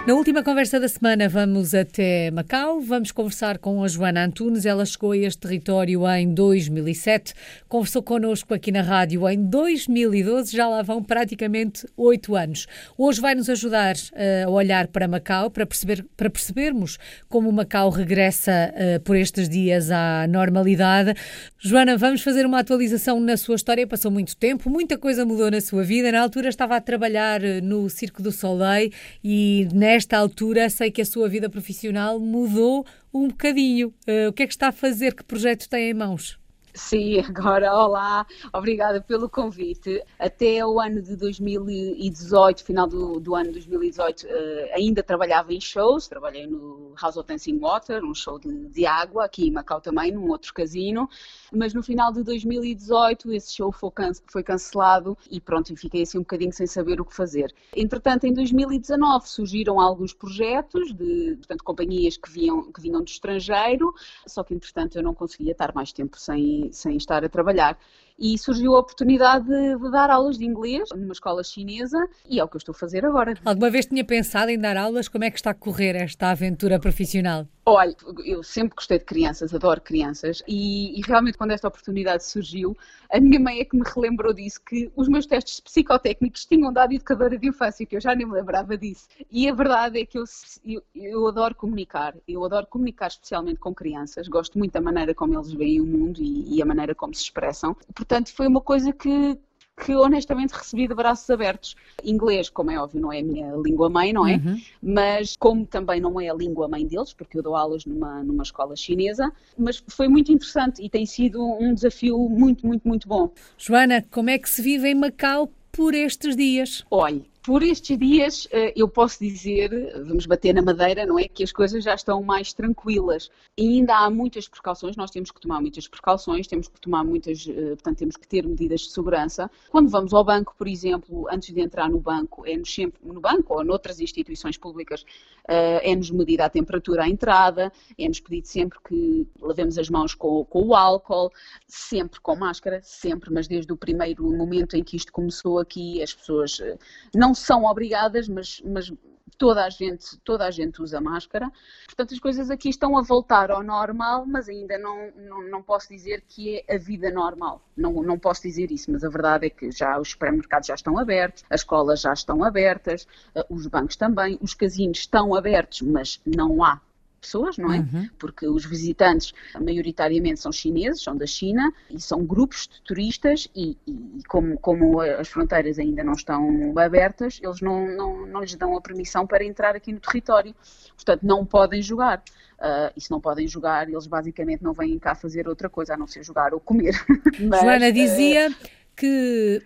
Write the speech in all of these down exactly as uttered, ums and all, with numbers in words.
Na última conversa da semana vamos até Macau, vamos conversar com a Joana Antunes. Ela chegou a este território em dois mil e sete, conversou connosco aqui na rádio em dois mil e doze, já lá vão praticamente oito anos. Hoje vai nos ajudar uh, a olhar para Macau, para, perceber, para percebermos como Macau regressa uh, por estes dias à normalidade. Joana, vamos fazer uma atualização na sua história. Passou muito tempo, muita coisa mudou na sua vida. Na altura estava a trabalhar no Cirque du Soleil e nesta altura sei que a sua vida profissional mudou um bocadinho. Uh, o que é que está a fazer? Que projeto tem em mãos? Sim, agora, olá, obrigada pelo convite. Até o ano de dois mil e dezoito, final do, do ano de dois mil e dezoito, uh, ainda trabalhava em shows, trabalhei no House of Dancing Water, um show de, de água, aqui em Macau também, num outro casino, mas no final de dois mil e dezoito esse show foi, can foi cancelado e pronto, fiquei assim um bocadinho sem saber o que fazer. Entretanto, em dois mil e dezanove surgiram alguns projetos de, portanto, companhias que vinham, que vinham do estrangeiro, só que entretanto eu não conseguia estar mais tempo sem sem estar a trabalhar. E surgiu a oportunidade de, de dar aulas de inglês numa escola chinesa e é o que eu estou a fazer agora. Alguma vez tinha pensado em dar aulas? Como é que está a correr esta aventura profissional? Olha, eu sempre gostei de crianças, adoro crianças e, e realmente quando esta oportunidade surgiu, a minha mãe é que me relembrou disso, que os meus testes psicotécnicos tinham dado educadora de infância, que eu já nem me lembrava disso. E a verdade é que eu, eu, eu adoro comunicar, eu adoro comunicar especialmente com crianças, gosto muito da maneira como eles veem o mundo e, e a maneira como se expressam. Portanto, foi uma coisa que... que honestamente recebi de braços abertos. Inglês, como é óbvio, não é a minha língua-mãe, não é? Uhum. Mas como também não é a língua-mãe deles, porque eu dou aulas numa, numa escola chinesa, mas foi muito interessante e tem sido um desafio muito, muito, muito bom. Joana, como é que se vive em Macau por estes dias? Olha, por estes dias eu posso dizer, vamos bater na madeira, não é? Que as coisas já estão mais tranquilas. E ainda há muitas precauções, nós temos que tomar muitas precauções, temos que tomar muitas, portanto temos que ter medidas de segurança. Quando vamos ao banco, por exemplo, antes de entrar no banco, é-nos sempre, no banco ou noutras instituições públicas, é-nos medida a temperatura à entrada, é-nos pedido sempre que lavemos as mãos com, com o álcool, sempre com máscara, sempre, mas desde o primeiro momento em que isto começou aqui, as pessoas não são obrigadas, mas, mas toda a gente, toda a gente usa máscara. Portanto, as coisas aqui estão a voltar ao normal, mas ainda não, não, não posso dizer que é a vida normal. Não, não posso dizer isso, mas a verdade é que já os supermercados já estão abertos, as escolas já estão abertas, os bancos também, os casinos estão abertos, mas não há pessoas, não é? Uhum. Porque os visitantes maioritariamente são chineses, são da China e são grupos de turistas e, e como, como as fronteiras ainda não estão abertas, eles não, não, não lhes dão a permissão para entrar aqui no território. Portanto, não podem jogar. Uh, e se não podem jogar, eles basicamente não vêm cá fazer outra coisa a não ser jogar ou comer. Mas, Joana dizia uh... que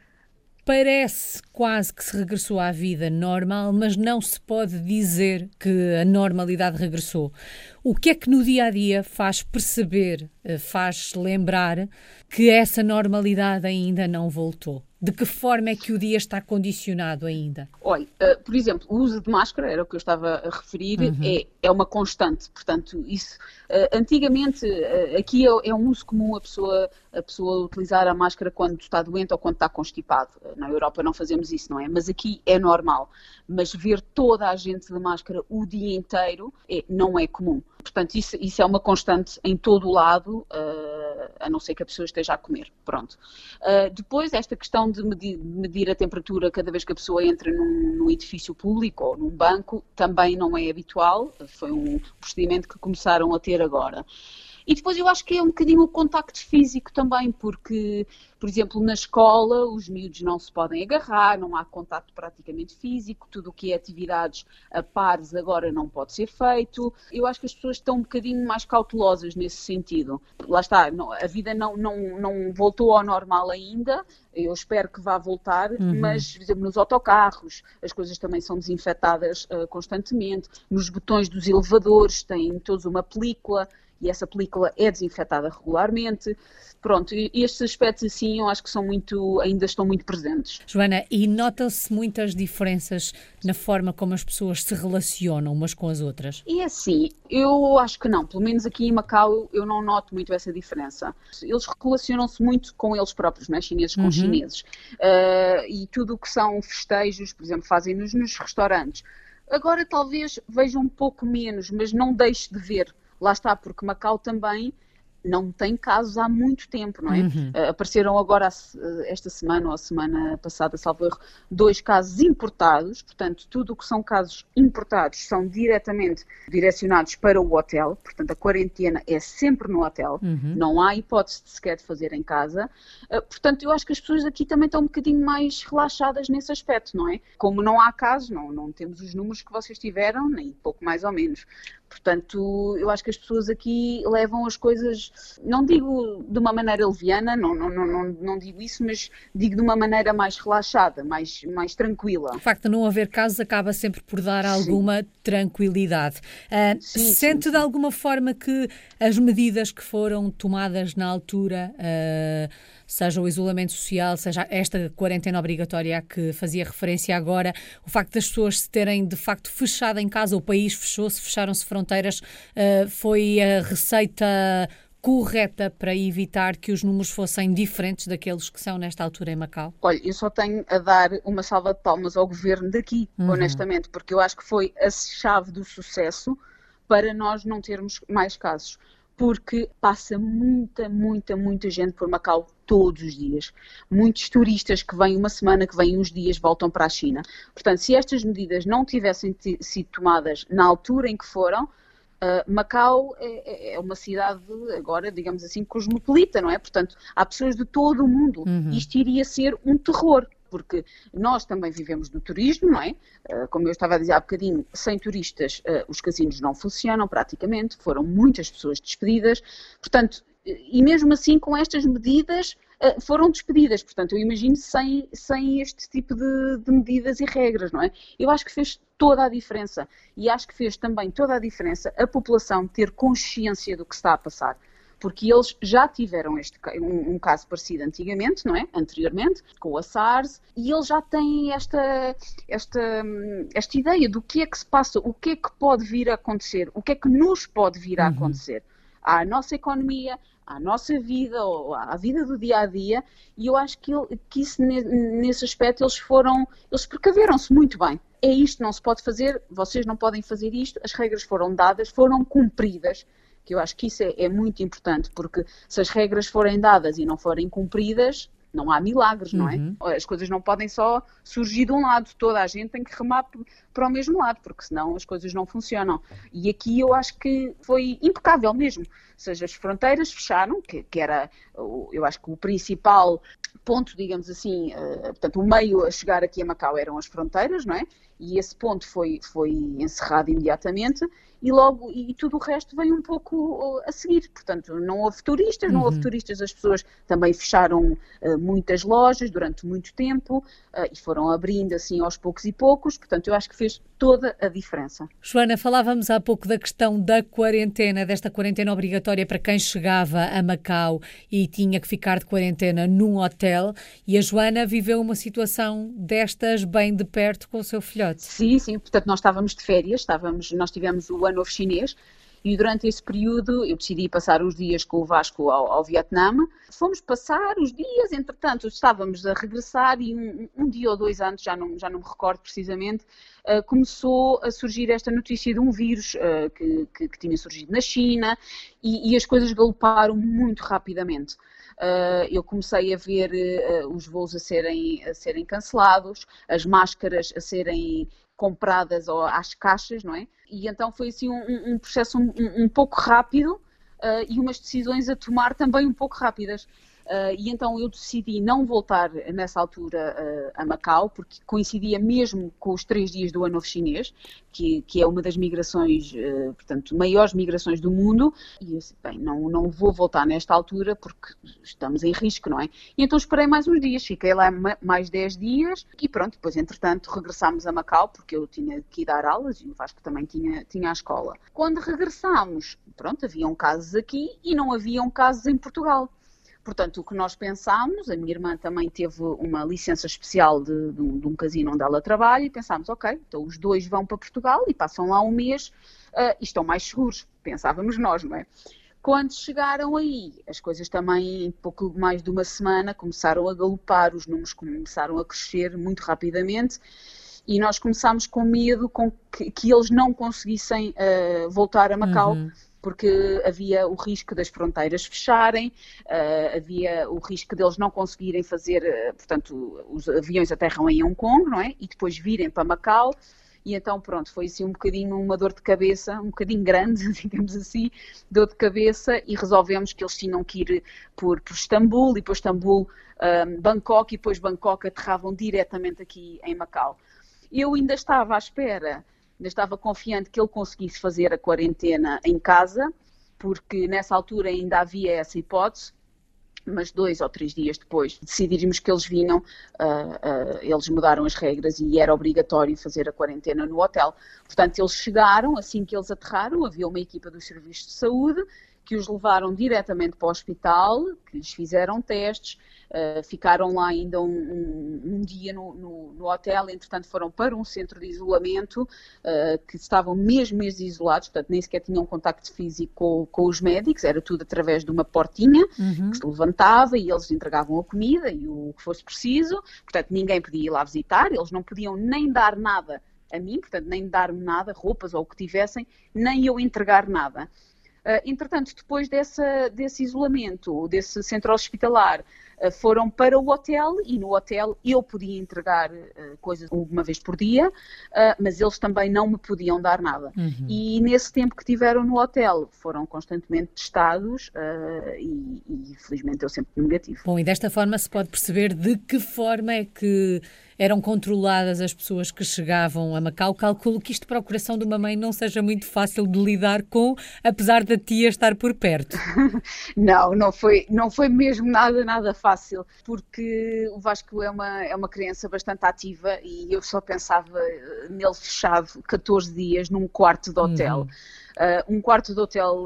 parece quase que se regressou à vida normal, mas não se pode dizer que a normalidade regressou. O que é que no dia-a-dia faz perceber, faz lembrar que essa normalidade ainda não voltou? De que forma é que o dia está condicionado ainda? Olha, uh, por exemplo, o uso de máscara, era o que eu estava a referir, uhum. é, é uma constante. Portanto, isso, uh, antigamente, uh, aqui é, é um uso comum a pessoa, a pessoa utilizar a máscara quando está doente ou quando está constipado. Na Europa não fazemos isso, não é? Mas aqui é normal. Mas ver toda a gente de máscara o dia inteiro é, não é comum. Portanto, isso, isso é uma constante em todo o lado, uh, a não ser que a pessoa esteja a comer. Pronto. Uh, depois, esta questão de medir, medir a temperatura cada vez que a pessoa entra num, num edifício público ou num banco, também não é habitual. Foi um procedimento que começaram a ter agora. E depois eu acho que é um bocadinho o contacto físico também, porque, por exemplo, na escola os miúdos não se podem agarrar, não há contacto praticamente físico, tudo o que é atividades a pares agora não pode ser feito. Eu acho que as pessoas estão um bocadinho mais cautelosas nesse sentido. Lá está, não, a vida não, não, não voltou ao normal ainda, eu espero que vá voltar, uhum. mas, por exemplo, nos autocarros as coisas também são desinfetadas uh, constantemente, nos botões dos elevadores têm todos uma película, e essa película é desinfetada regularmente. Pronto, e estes aspectos assim eu acho que são muito, ainda estão muito presentes. Joana, e notam-se muitas diferenças na forma como as pessoas se relacionam umas com as outras? E assim, eu acho que não, pelo menos aqui em Macau eu não noto muito essa diferença. Eles relacionam-se muito com eles próprios, não é? Chineses com uhum. chineses. Uh, e tudo o que são festejos, por exemplo, fazem-nos nos restaurantes. Agora talvez veja um pouco menos, mas não deixe de ver. Lá está, porque Macau também não tem casos há muito tempo, não é? Uhum. Uh, apareceram agora esta semana ou a semana passada, salvo erro, dois casos importados, portanto, tudo o que são casos importados são diretamente direcionados para o hotel, portanto, a quarentena é sempre no hotel, uhum. não há hipótese de sequer de fazer em casa, uh, portanto, eu acho que as pessoas aqui também estão um bocadinho mais relaxadas nesse aspecto, não é? Como não há casos, não, não temos os números que vocês tiveram, nem pouco mais ou menos. Portanto, eu acho que as pessoas aqui levam as coisas, não digo de uma maneira leviana, não, não, não, não, não digo isso, mas digo de uma maneira mais relaxada, mais, mais tranquila. O facto de não haver casos acaba sempre por dar Sim. alguma tranquilidade. Uh, sim, sente sim, de sim. alguma forma que as medidas que foram tomadas na altura, uh, seja o isolamento social, seja esta quarentena obrigatória a que fazia referência agora, o facto das pessoas se terem de facto fechado em casa, o país fechou-se, fecharam-se fronteiras, uh, foi a receita correta para evitar que os números fossem diferentes daqueles que são nesta altura em Macau? Olha, eu só tenho a dar uma salva de palmas ao governo daqui, uhum. honestamente, porque eu acho que foi a chave do sucesso para nós não termos mais casos. Porque passa muita, muita, muita gente por Macau todos os dias. Muitos turistas que vêm uma semana, que vêm uns dias, voltam para a China. Portanto, se estas medidas não tivessem t- sido tomadas na altura em que foram, Uh, Macau é, é uma cidade agora, digamos assim, cosmopolita, não é? Portanto, há pessoas de todo o mundo. Uhum. Isto iria ser um terror, porque nós também vivemos do turismo, não é? Uh, como eu estava a dizer há bocadinho, sem turistas uh, os casinos não funcionam praticamente, foram muitas pessoas despedidas, portanto, e mesmo assim com estas medidas uh, foram despedidas, portanto, eu imagino sem, sem este tipo de, de medidas e regras, não é? Eu acho que fez toda a diferença e acho que fez também toda a diferença a população ter consciência do que está a passar. Porque eles já tiveram este, um, um caso parecido antigamente, não é? Anteriormente, com a SARS, e eles já têm esta, esta, esta ideia do que é que se passa, o que é que pode vir a acontecer, o que é que nos pode vir a acontecer à nossa economia, à nossa vida, ou à vida do dia-a-dia, e eu acho que, ele, que isso, nesse aspecto, eles foram, eles precaveram-se muito bem. É isto, não se pode fazer, vocês não podem fazer isto, as regras foram dadas, foram cumpridas, que eu acho que isso é, é muito importante, porque se as regras forem dadas e não forem cumpridas, não há milagres, não é? Uhum. As coisas não podem só surgir de um lado, toda a gente tem que remar para o mesmo lado, porque senão as coisas não funcionam. E aqui eu acho que foi impecável mesmo. Ou seja, as fronteiras fecharam, que, que era, eu acho que o principal ponto, digamos assim, uh, portanto, o meio a chegar aqui a Macau eram as fronteiras, não é? E esse ponto foi, foi encerrado imediatamente e logo, e tudo o resto veio um pouco a seguir. Portanto, não houve turistas, não houve Uhum. turistas, as pessoas também fecharam uh, muitas lojas durante muito tempo uh, e foram abrindo assim aos poucos e poucos, portanto, eu acho que fez toda a diferença. Joana, falávamos há pouco da questão da quarentena, desta quarentena obrigatória para quem chegava a Macau e tinha que ficar de quarentena num hotel, e a Joana viveu uma situação destas bem de perto com o seu filhote. Sim, sim, portanto nós estávamos de férias, estávamos, nós tivemos o Ano Novo Chinês e durante esse período eu decidi passar uns dias com o Vasco ao, ao Vietnã. Fomos passar os dias, entretanto estávamos a regressar e um, um dia ou dois antes, já não, já não me recordo precisamente, uh, começou a surgir esta notícia de um vírus uh, que, que, que tinha surgido na China e, e as coisas galoparam muito rapidamente. Uh, eu comecei a ver uh, os voos a serem, a serem cancelados, as máscaras a serem compradas às caixas, não é? E então foi assim um, um processo um, um pouco rápido uh, e umas decisões a tomar também um pouco rápidas. Uh, e então eu decidi não voltar nessa altura uh, a Macau, porque coincidia mesmo com os três dias do Ano Novo Chinês, que, que é uma das migrações, uh, portanto, maiores migrações do mundo, e eu disse, bem, não, não vou voltar nesta altura porque estamos em risco, não é? E então esperei mais uns dias, fiquei lá mais dez dias e pronto, depois entretanto regressámos a Macau, porque eu tinha que ir dar aulas e o Vasco também tinha, tinha a escola. Quando regressámos, pronto, haviam casos aqui e não haviam casos em Portugal. Portanto, o que nós pensámos, a minha irmã também teve uma licença especial de, de, de um casino onde ela trabalha e pensámos, ok, então os dois vão para Portugal e passam lá um mês uh, e estão mais seguros, pensávamos nós, não é? Quando chegaram aí, as coisas também, em pouco mais de uma semana, começaram a galopar, os números começaram a crescer muito rapidamente E nós começámos com medo com que, que eles não conseguissem uh, voltar a Macau, uhum. porque havia o risco das fronteiras fecharem, uh, havia o risco deles não conseguirem fazer, uh, portanto, os aviões aterram em Hong Kong, não é? E depois virem para Macau. E então, pronto, foi assim um bocadinho uma dor de cabeça, um bocadinho grande, digamos assim, dor de cabeça, e resolvemos que eles tinham que ir por, por Istambul, e depois Istambul, um, Bangkok, e depois Bangkok aterravam diretamente aqui em Macau. Eu ainda estava à espera, ainda estava confiante que ele conseguisse fazer a quarentena em casa, porque nessa altura ainda havia essa hipótese. Mas dois ou três dias depois decidimos que eles vinham, uh, uh, eles mudaram as regras e era obrigatório fazer a quarentena no hotel. Portanto, eles chegaram, assim que eles aterraram, havia uma equipa dos serviços de saúde que os levaram diretamente para o hospital, que lhes fizeram testes, uh, ficaram lá ainda um, um, um dia no, no, no hotel, entretanto foram para um centro de isolamento, uh, que estavam mesmo, mesmo isolados, portanto nem sequer tinham contacto físico com, com os médicos, era tudo através de uma portinha, uhum. que se levantava e eles entregavam a comida e o que fosse preciso, portanto ninguém podia ir lá visitar, eles não podiam nem dar nada a mim, portanto nem dar-me nada, roupas ou o que tivessem, nem eu entregar nada. Uh, entretanto, depois dessa, desse isolamento, desse centro hospitalar, uh, foram para o hotel e no hotel eu podia entregar uh, coisas uma vez por dia, uh, mas eles também não me podiam dar nada. Uhum. E nesse tempo que tiveram no hotel foram constantemente testados uh, e, e felizmente eu sempre negativo. Bom, e desta forma se pode perceber de que forma é que eram controladas as pessoas que chegavam a Macau. Calculo que isto para o coração de uma mãe não seja muito fácil de lidar com, apesar da tia estar por perto. Não, não foi, não foi mesmo nada, nada fácil, porque o Vasco é uma, é uma criança bastante ativa e eu só pensava nele fechado catorze dias num quarto de hotel. Uhum. Uh, um quarto de hotel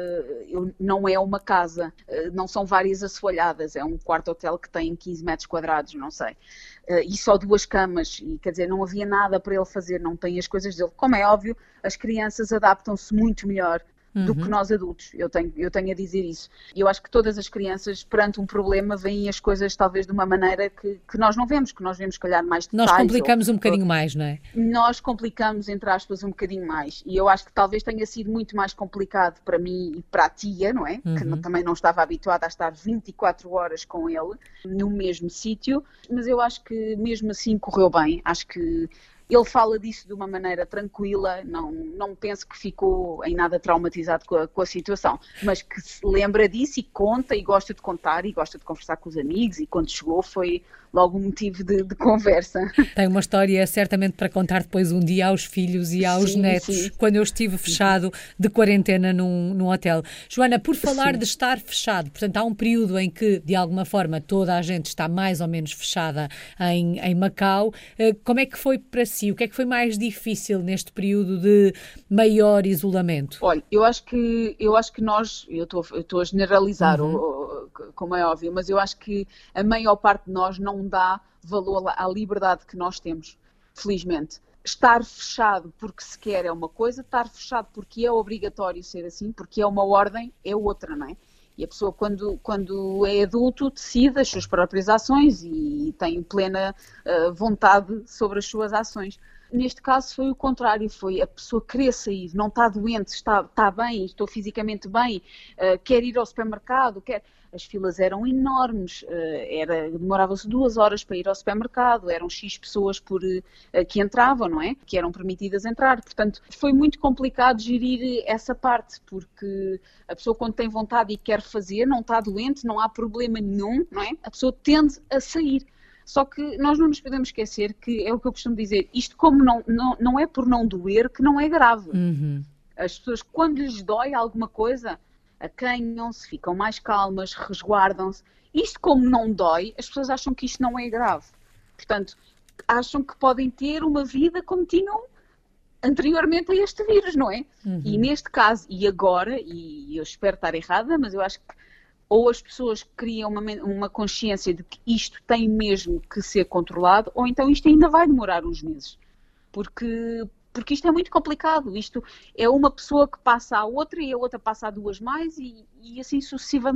uh, não é uma casa, uh, não são várias assoalhadas, é um quarto de hotel que tem quinze metros quadrados, não sei, uh, e só duas camas, e quer dizer, não havia nada para ele fazer, não tem as coisas dele. Como é óbvio, as crianças adaptam-se muito melhor do uhum. que nós adultos, eu tenho, eu tenho a dizer isso. E eu acho que todas as crianças, perante um problema, veem as coisas talvez de uma maneira que, que nós não vemos, que nós vemos, se calhar, mais detalhes. Nós complicamos ou, um bocadinho ou, mais, não é? Nós complicamos, entre aspas, um bocadinho mais. E eu acho que talvez tenha sido muito mais complicado para mim e para a tia, não é? Uhum. Que não, também não estava habituada a estar vinte e quatro horas com ele, no mesmo sítio. Mas eu acho que mesmo assim correu bem. Acho que ele fala disso de uma maneira tranquila, não, não penso que ficou em nada traumatizado com a, com a situação, mas que se lembra disso e conta e gosta de contar e gosta de conversar com os amigos, e quando chegou foi logo um motivo de, de conversa. Tem uma história certamente para contar depois um dia aos filhos e aos sim, netos, sim. quando eu estive fechado de quarentena num, num hotel. Joana, por falar sim. de estar fechado, portanto há um período em que de alguma forma toda a gente está mais ou menos fechada em, em Macau, como é que foi para si? O que é que foi mais difícil neste período de maior isolamento? Olha, eu acho que, eu acho que nós, eu estou, eu estou a generalizar, uhum. o, o, como é óbvio, mas eu acho que a maior parte de nós não dá valor à liberdade que nós temos, felizmente. Estar fechado porque se quer é uma coisa, estar fechado porque é obrigatório ser assim, porque é uma ordem, é outra, não é? E a pessoa, quando, quando é adulto, decide as suas próprias ações e tem plena uh, vontade sobre as suas ações. Neste caso foi o contrário, foi a pessoa querer sair, não está doente, está, está bem, estou fisicamente bem, uh, quer ir ao supermercado, quer... As filas eram enormes, uh, era, demorava-se duas horas para ir ao supermercado, eram X pessoas por, uh, que entravam, não é? Que eram permitidas entrar, portanto foi muito complicado gerir essa parte, porque a pessoa quando tem vontade e quer fazer, não está doente, não há problema nenhum, não é? A pessoa tende a sair. Só que nós não nos podemos esquecer que, é o que eu costumo dizer, isto como não, não, não é por não doer que não é grave. Uhum. As pessoas, quando lhes dói alguma coisa, acanham-se, ficam mais calmas, resguardam-se. Isto como não dói, as pessoas acham que isto não é grave. Portanto, acham que podem ter uma vida como tinham anteriormente a este vírus, não é? Uhum. E neste caso, e agora, e eu espero estar errada, mas eu acho que ou as pessoas criam uma, uma consciência de que isto tem mesmo que ser controlado, ou então isto ainda vai demorar uns meses. Porque, porque isto é muito complicado. Isto é uma pessoa que passa à outra e a outra passa a duas mais e, e assim sucessivamente.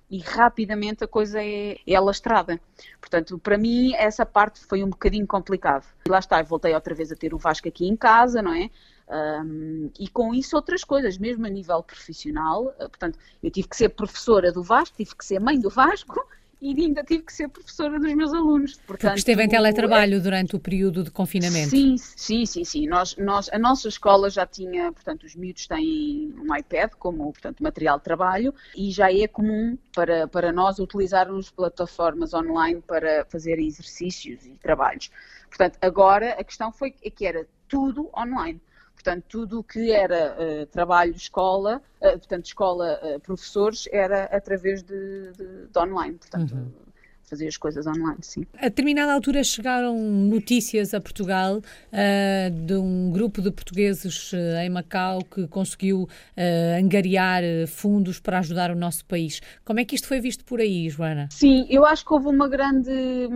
e rapidamente a coisa é, é alastrada. Portanto, para mim, essa parte foi um bocadinho complicado. E lá está, eu voltei outra vez a ter o Vasco aqui em casa, não é? Um, e com isso outras coisas, mesmo a nível profissional. Portanto, eu tive que ser professora do Vasco, tive que ser mãe do Vasco, e ainda tive que ser professora dos meus alunos. Portanto, Porque esteve em teletrabalho é... durante o período de confinamento. Sim, sim, sim, sim. Nós, nós, a nossa escola já tinha, portanto, os miúdos têm um iPad como, portanto, material de trabalho, e já é comum para, para nós utilizarmos plataformas online para fazer exercícios e trabalhos. Portanto, agora a questão foi que era tudo online. Portanto, tudo o que era uh, trabalho, escola, uh, portanto, escola, uh, professores, era através de, de, de online. Portanto, uhum. fazer as coisas online, sim. A determinada altura chegaram notícias a Portugal uh, de um grupo de portugueses uh, em Macau que conseguiu uh, angariar fundos para ajudar o nosso país. Como é que isto foi visto por aí, Joana? Sim, eu acho que houve uma grande,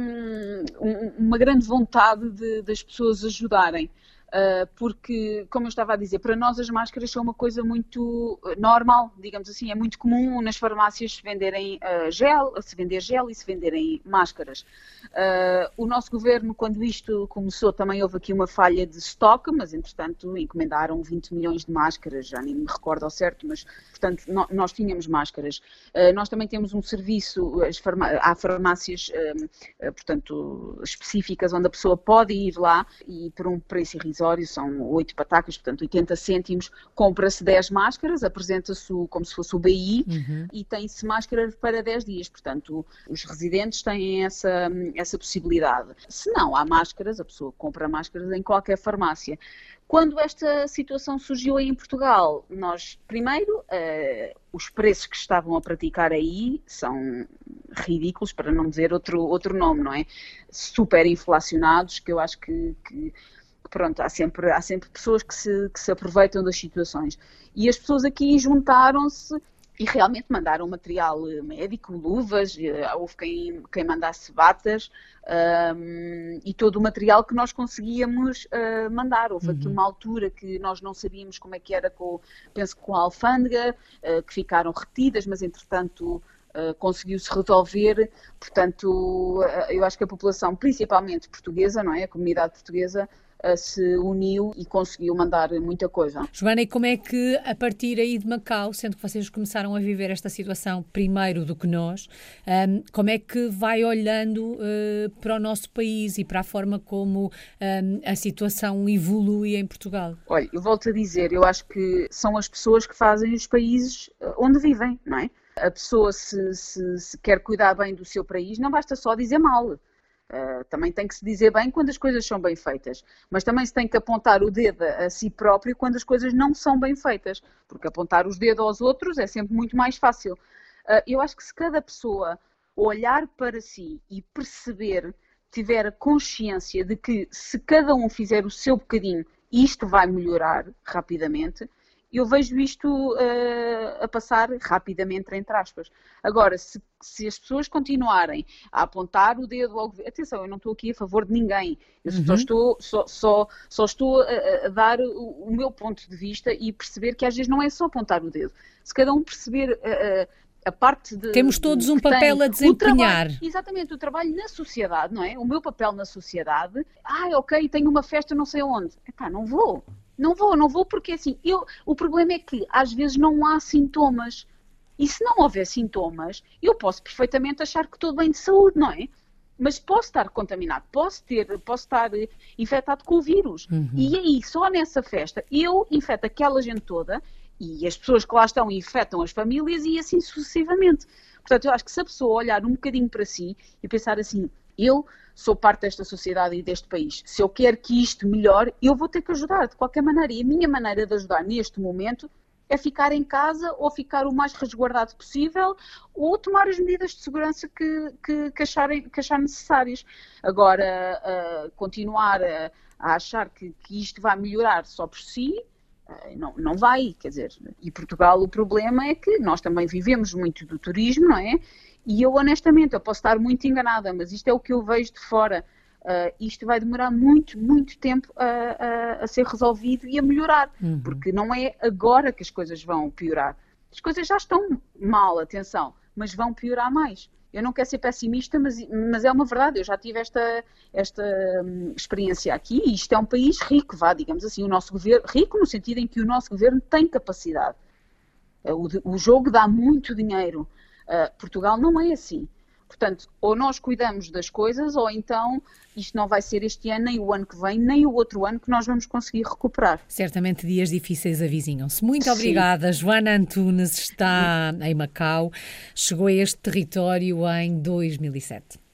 um, uma grande vontade de, das pessoas ajudarem. Uh, porque, como eu estava a dizer, para nós as máscaras são uma coisa muito normal, digamos assim, é muito comum nas farmácias se venderem uh, gel, se vender gel e se venderem máscaras. Uh, o nosso governo, quando isto começou, também houve aqui uma falha de estoque, mas entretanto encomendaram vinte milhões de máscaras, já nem me recordo ao certo, mas portanto no, nós tínhamos máscaras. Uh, nós também temos um serviço, as farmá- há farmácias uh, uh, portanto, específicas onde a pessoa pode ir lá e por um preço irrisório, são oito patacas, portanto oitenta cêntimos, compra-se dez máscaras, apresenta-se como se fosse o B I uhum. e tem-se máscara para dez dias, portanto os residentes têm essa, essa possibilidade. Se não há máscaras, a pessoa compra máscaras em qualquer farmácia. Quando esta situação surgiu aí em Portugal, nós, primeiro, uh, os preços que estavam a praticar aí são ridículos, para não dizer outro, outro nome, não é? Super inflacionados, que eu acho que... que Pronto, há sempre, há sempre pessoas que se, que se aproveitam das situações. E as pessoas aqui juntaram-se e realmente mandaram material médico, luvas, houve quem, quem mandasse batas um, e todo o material que nós conseguíamos uh, mandar. Houve uhum. aqui uma altura que nós não sabíamos como é que era, com, penso que com a alfândega, uh, que ficaram retidas, mas entretanto... Uh, conseguiu-se resolver, portanto, uh, eu acho que a população, principalmente portuguesa, não é? A comunidade portuguesa, uh, se uniu e conseguiu mandar muita coisa. Joana, e como é que, a partir aí de Macau, sendo que vocês começaram a viver esta situação primeiro do que nós, um, como é que vai olhando uh, para o nosso país e para a forma como um, a situação evolui em Portugal? Olha, eu volto a dizer, eu acho que são as pessoas que fazem os países onde vivem, não é? A pessoa, se, se, se quer cuidar bem do seu país, não basta só dizer mal. Uh, também tem que se dizer bem quando as coisas são bem feitas. Mas também se tem que apontar o dedo a, a si próprio quando as coisas não são bem feitas. Porque apontar os dedos aos outros é sempre muito mais fácil. Uh, eu acho que se cada pessoa olhar para si e perceber, tiver a consciência de que se cada um fizer o seu bocadinho, isto vai melhorar rapidamente. Eu vejo isto uh, a passar rapidamente, entre aspas. Agora, se, se as pessoas continuarem a apontar o dedo ao governo... Atenção, eu não estou aqui a favor de ninguém. Eu uhum. só estou, só, só, só estou a, a dar o, o meu ponto de vista e perceber que às vezes não é só apontar o dedo. Se cada um perceber... Uh, uh, a parte de... Temos todos um papel a desempenhar. O trabalho, exatamente, o trabalho na sociedade, não é? O meu papel na sociedade. Ah, ok, tenho uma festa não sei onde. Epá, não vou. Não vou, não vou porque assim, eu, o problema é que às vezes não há sintomas. E se não houver sintomas, eu posso perfeitamente achar que estou bem de saúde, não é? Mas posso estar contaminado, posso ter, posso estar infectado com o vírus. Uhum. E aí, só nessa festa, eu infecto aquela gente toda e as pessoas que lá estão infectam as famílias e assim sucessivamente. Portanto, eu acho que se a pessoa olhar um bocadinho para si e pensar assim, eu sou parte desta sociedade e deste país, se eu quero que isto melhore, eu vou ter que ajudar de qualquer maneira. E a minha maneira de ajudar neste momento é ficar em casa ou ficar o mais resguardado possível ou tomar as medidas de segurança que, que, que, acharem, que achar necessárias. Agora, uh, continuar a, a achar que, que isto vai melhorar só por si, uh, não, não vai, quer dizer, e Portugal o problema é que nós também vivemos muito do turismo, não é? E eu honestamente, eu posso estar muito enganada, mas isto é o que eu vejo de fora. Uh, isto vai demorar muito, muito tempo a, a, a ser resolvido e a melhorar, uhum. porque não é agora que as coisas vão piorar. As coisas já estão mal, atenção, mas vão piorar mais. Eu não quero ser pessimista, mas, mas é uma verdade. Eu já tive esta, esta hum, experiência aqui e isto é um país rico, vá, digamos assim, o nosso governo, rico no sentido em que o nosso governo tem capacidade. O, o jogo dá muito dinheiro. Uh, Portugal não é assim. Portanto, ou nós cuidamos das coisas, ou então isto não vai ser este ano, nem o ano que vem, nem o outro ano que nós vamos conseguir recuperar. Certamente dias difíceis avizinham-se. Muito Sim. obrigada. Joana Antunes está em Macau, chegou a este território em dois mil e sete.